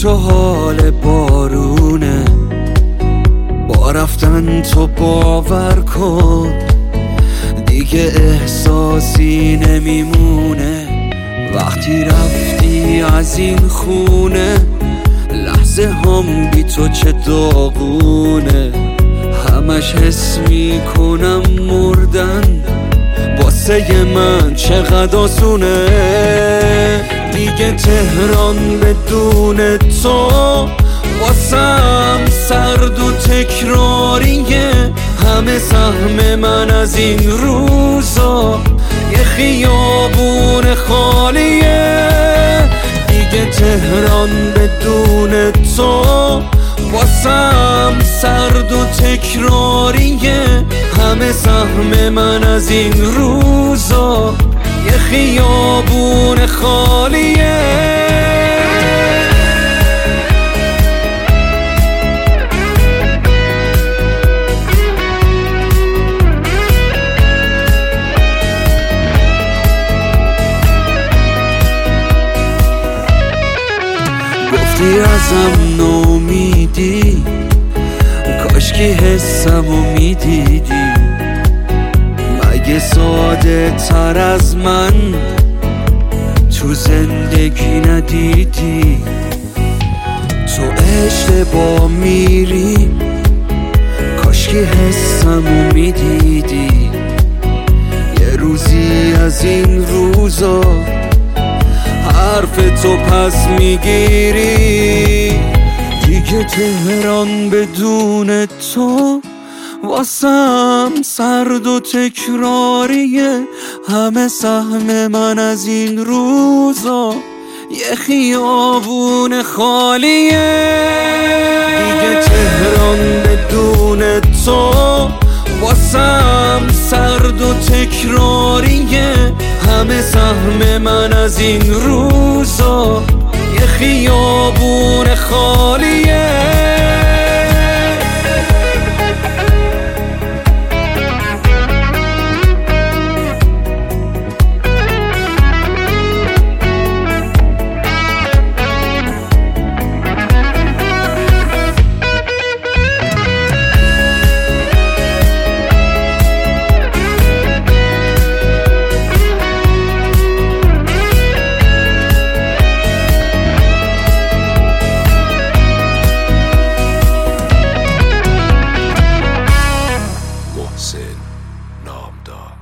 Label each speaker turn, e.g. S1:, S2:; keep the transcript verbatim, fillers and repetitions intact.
S1: تو حال بارونه، با رفتن تو باور کن دیگه احساسی نمیمونه. وقتی رفتی از این خونه لحظه هم بی تو چه داغونه. همش حس میکنم مردن واسه من چقدر آسونه. دیگه تهران بدون تو واسم سرد و تکراریه. همه سهم من از این روزا یه خیابون خالیه. دیگه تهران بدون تو واسم سرد و تکراریه. همه سهم من از این روزا یه خیابون خالیه. گفتی ازم نومیدی، کاشکی حسمو میدیدی. مگه ساده تر از من تو زندگی ندیدی؟ تو اشتباه میری، کاشکی حسمو میدیدی. یه روزی از این روزا حرف تو پس میگیری. دیگه تهران بدون تو واسم سرد و تکراریه. همه سهم من از این روزا یه خیابون خالیه. دیگه تهران بدون تو واسم سرد و تکراریه. همه سهم من از این روزا یه خیابون خالیه.
S2: نامدار.